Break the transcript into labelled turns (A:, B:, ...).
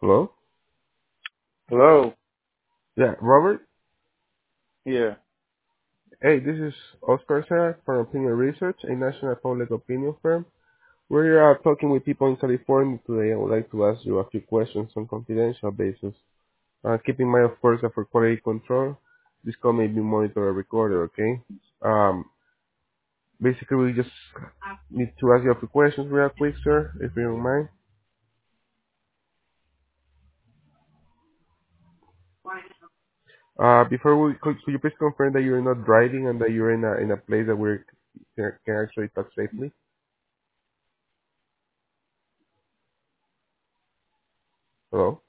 A: Hello?
B: Hello.
A: Yeah, Robert?
B: Yeah.
A: Hey, this is Oscar Serra from Opinion Research, a national public opinion firm. We're talking with people in California today. I would like to ask you a few questions on confidential basis. Keep in mind, of course, that for quality control, this call may be monitored or recorded, okay? Um, Basically, we just need to ask you a few questions real quick, sir, if you don't mind. Before could you please confirm that you're not driving and that you're in a place that we can actually talk safely? Hello?